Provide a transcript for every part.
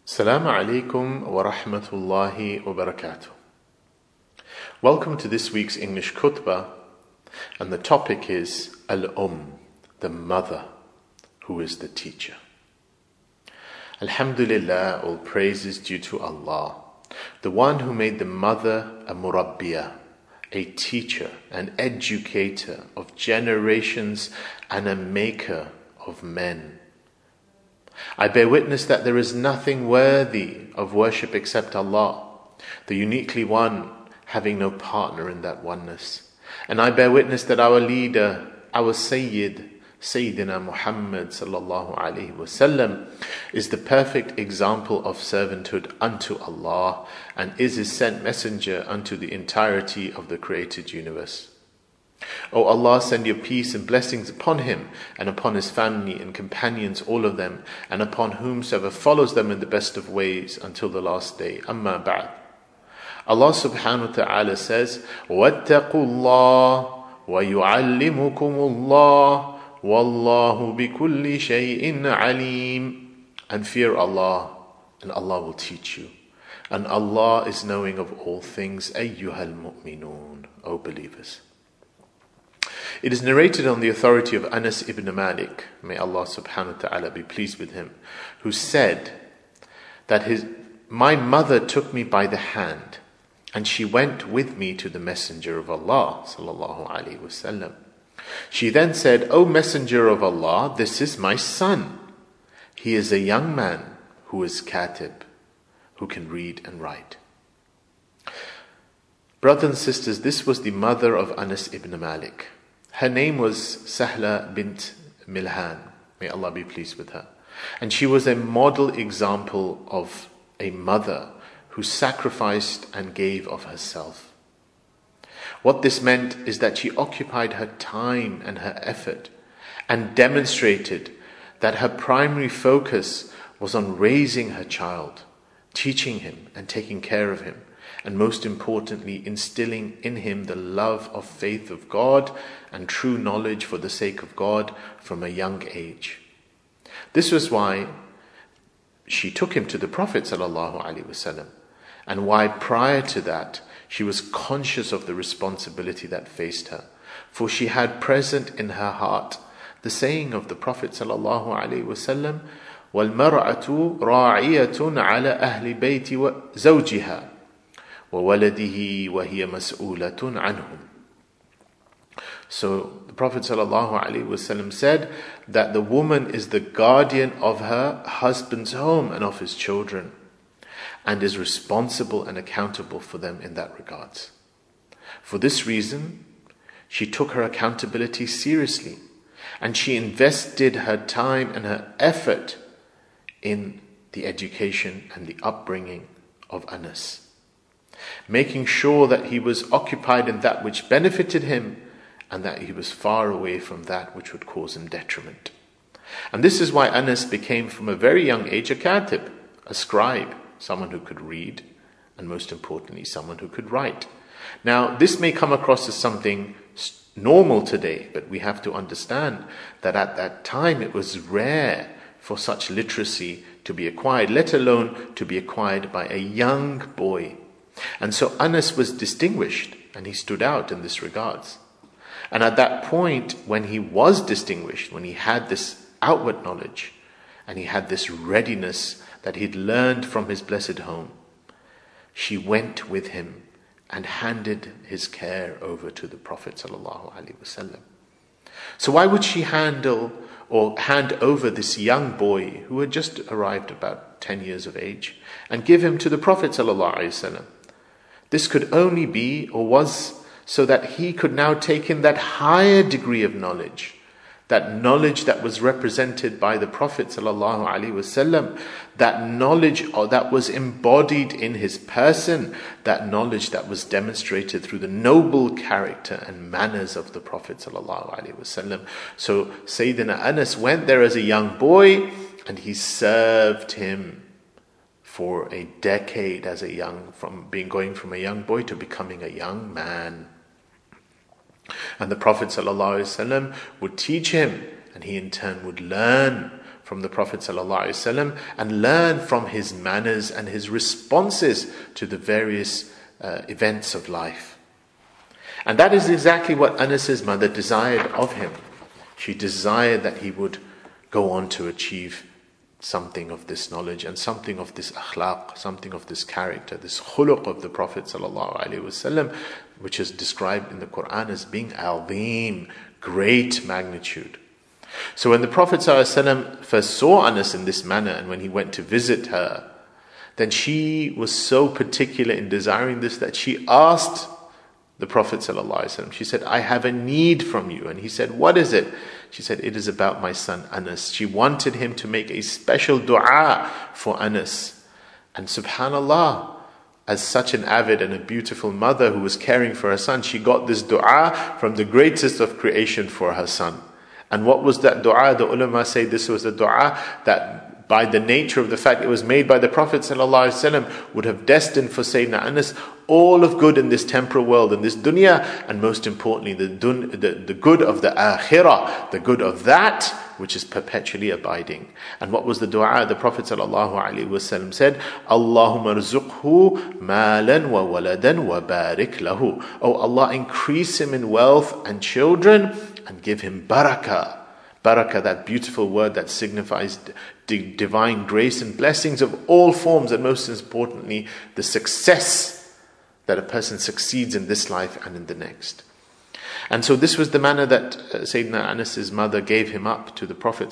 Assalamu alaikum wa rahmatullahi wa barakatuh. Welcome to this week's English khutbah, and the topic is Al-Umm, the mother, who is the teacher. Alhamdulillah, all praise is due to Allah, the one who made the mother a murabbiyah, a teacher, an educator of generations, and a maker of men. I bear witness that there is nothing worthy of worship except Allah, the uniquely one, having no partner in that oneness. And I bear witness that our leader, our Sayyidina Muhammad sallallahu alaihi wasallam, is the perfect example of servanthood unto Allah and is His sent messenger unto the entirety of the created universe. O Allah, send your peace and blessings upon him and upon his family and companions, all of them, and upon whomsoever follows them in the best of ways until the last day. Amma ba'd. Allah subhanahu wa ta'ala says, وَاتَّقُوا اللَّهَ وَيُعَلِّمُكُمُ اللَّهُ وَاللَّهُ بِكُلِّ شَيْءٍ عَلِيمٌ. And fear Allah, and Allah will teach you. And Allah is knowing of all things. أَيُّهَا الْمُؤْمِنُونَ, O believers. It is narrated on the authority of Anas ibn Malik, may Allah subhanahu wa ta'ala be pleased with him, who said that my mother took me by the hand and she went with me to the Messenger of Allah sallallahu alaihi wasallam. She then said, O Messenger of Allah, this is my son. He is a young man who is katib, who can read and write. Brothers and sisters, this was the mother of Anas ibn Malik. Her name was Sahla bint Milhan, may Allah be pleased with her. And she was a model example of a mother who sacrificed and gave of herself. What this meant is that she occupied her time and her effort and demonstrated that her primary focus was on raising her child, teaching him and taking care of him, and most importantly, instilling in him the love of faith of God and true knowledge for the sake of God from a young age. This was why she took him to the Prophet ﷺ, and why prior to that she was conscious of the responsibility that faced her, for she had present in her heart the saying of the Prophet ﷺ, وَالْمَرْأَةُ رَاعِيَةٌ عَلَى أَهْلِ بَيْتِ زَوْجِهَا وَوَلَدِهِ وَهِيَ مَسْئُولَةٌ عَنْهُمْ. So the Prophet ﷺ said that the woman is the guardian of her husband's home and of his children, and is responsible and accountable for them in that regards. For this reason, she took her accountability seriously, and she invested her time and her effort in the education and the upbringing of Anas, making sure that he was occupied in that which benefited him and that he was far away from that which would cause him detriment. And this is why Anas became from a very young age a katib, a scribe, someone who could read, and most importantly, someone who could write. Now, this may come across as something normal today, but we have to understand that at that time it was rare for such literacy to be acquired, let alone to be acquired by a young boy. And so Anas was distinguished, and he stood out in this regards. And at that point, when he was distinguished, when he had this outward knowledge, and he had this readiness that he'd learned from his blessed home, she went with him and handed his care over to the Prophet ﷺ. So why would she hand over this young boy who had just arrived about 10 years of age and give him to the Prophet ﷺ? This could only be, or was, so that he could now take in that higher degree of knowledge, that knowledge that was represented by the Prophet ﷺ, that knowledge that was embodied in his person, that knowledge that was demonstrated through the noble character and manners of the Prophet ﷺ. So Sayyidina Anas went there as a young boy, and he served him for a decade as going from a young boy to becoming a young man. And the Prophet ﷺ would teach him, and he in turn would learn from the Prophet ﷺ and learn from his manners and his responses to the various events of life. And that is exactly what Anas's mother desired of him. She desired that he would go on to achieve something of this knowledge and something of this akhlaq, something of this character, this khuluq of the Prophet ﷺ, which is described in the Quran as being azim, great magnitude. So when the Prophet ﷺ first saw Anas in this manner, and when he went to visit her, then she was so particular in desiring this that she asked the Prophet ﷺ, she said, I have a need from you. And he said, what is it? She said, it is about my son Anas. She wanted him to make a special dua for Anas. And subhanallah, as such an avid and a beautiful mother who was caring for her son, she got this dua from the greatest of creation for her son. And what was that dua? The ulama say this was a dua that, by the nature of the fact it was made by the Prophet ﷺ, would have destined for Sayyidina Anas all of good in this temporal world, in this dunya, and most importantly the good of the akhirah, the good of that which is perpetually abiding. And what was the dua? The Prophet ﷺ said, Allahumma rzuqhu malan wa waladan wa barik lahu. Oh Allah, increase him in wealth and children and give him barakah. Barakah, that beautiful word that signifies divine grace and blessings of all forms, and most importantly, the success that a person succeeds in this life and in the next. And so this was the manner that Sayyidina Anas's mother gave him up to the Prophet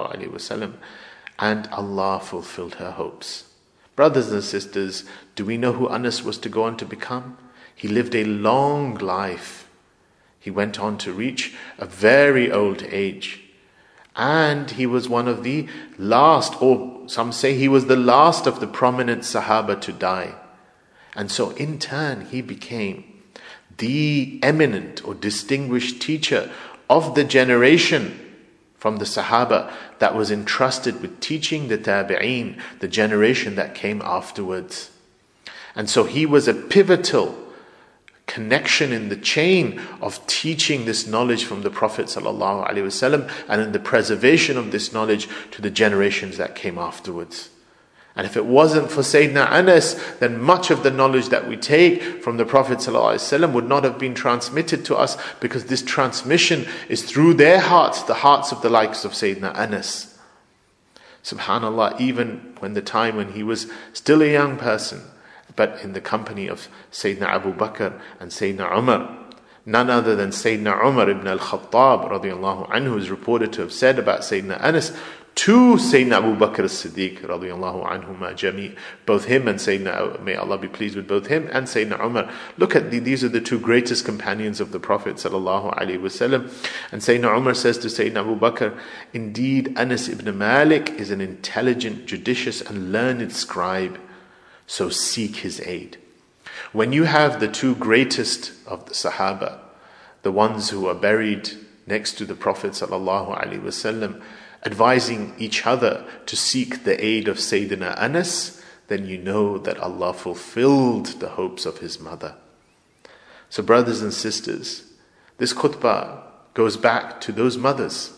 ﷺ, and Allah fulfilled her hopes. Brothers and sisters, do we know who Anas was to go on to become? He lived a long life. He went on to reach a very old age. And he was one of the last, or some say he was the last of the prominent Sahaba to die. And so in turn he became the eminent or distinguished teacher of the generation from the Sahaba that was entrusted with teaching the Tabi'een, the generation that came afterwards. And so he was a pivotal connection in the chain of teaching this knowledge from the Prophet ﷺ and in the preservation of this knowledge to the generations that came afterwards. And if it wasn't for Sayyidina Anas, then much of the knowledge that we take from the Prophet ﷺ would not have been transmitted to us, because this transmission is through their hearts, the hearts of the likes of Sayyidina Anas. Subhanallah, even when the time when he was still a young person, but in the company of Sayyidina Abu Bakr and Sayyidina Umar. None other than Sayyidina Umar ibn al-Khattab radiyallahu anhu is reported to have said about Sayyidina Anas to Sayyidina Abu Bakr as-Siddiq radiyallahu anhuma jami', both him and Sayyidina, may Allah be pleased with both him and Sayyidina Umar. Look at these are the two greatest companions of the Prophet sallallahu alaihi wasallam. And Sayyidina Umar says to Sayyidina Abu Bakr, indeed Anas ibn Malik is an intelligent, judicious and learned scribe. So seek his aid. When you have the two greatest of the Sahaba, the ones who are buried next to the Prophet ﷺ, advising each other to seek the aid of Sayyidina Anas, then you know that Allah fulfilled the hopes of his mother. So brothers and sisters, this khutbah goes back to those mothers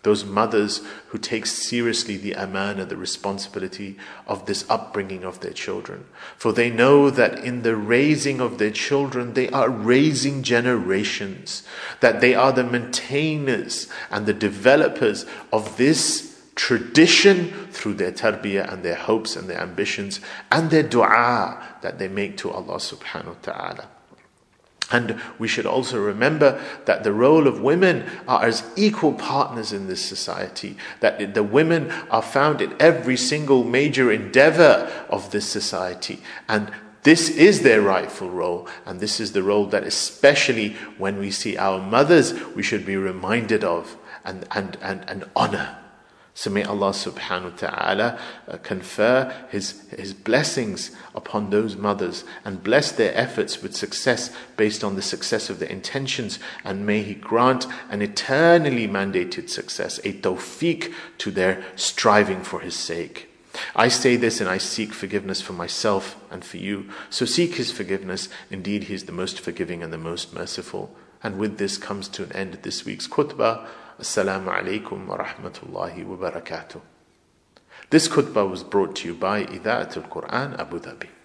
who take seriously the amana, the responsibility of this upbringing of their children. For they know that in the raising of their children, they are raising generations, that they are the maintainers and the developers of this tradition through their tarbiyah and their hopes and their ambitions and their dua that they make to Allah subhanahu wa ta'ala. And we should also remember that the role of women are as equal partners in this society, that the women are found in every single major endeavor of this society. And this is their rightful role, and this is the role that especially when we see our mothers, we should be reminded of and honor. So may Allah subhanahu wa ta'ala confer His blessings upon those mothers and bless their efforts with success based on the success of their intentions, and may He grant an eternally mandated success, a tawfiq to their striving for His sake. I say this and I seek forgiveness for myself and for you. So seek His forgiveness. Indeed, He is the most forgiving and the most merciful. And with this comes to an end this week's khutbah. Assalamu alaikum wa rahmatullahi wa barakatuh. This khutbah was brought to you by Ida'at al-Quran Abu Dhabi.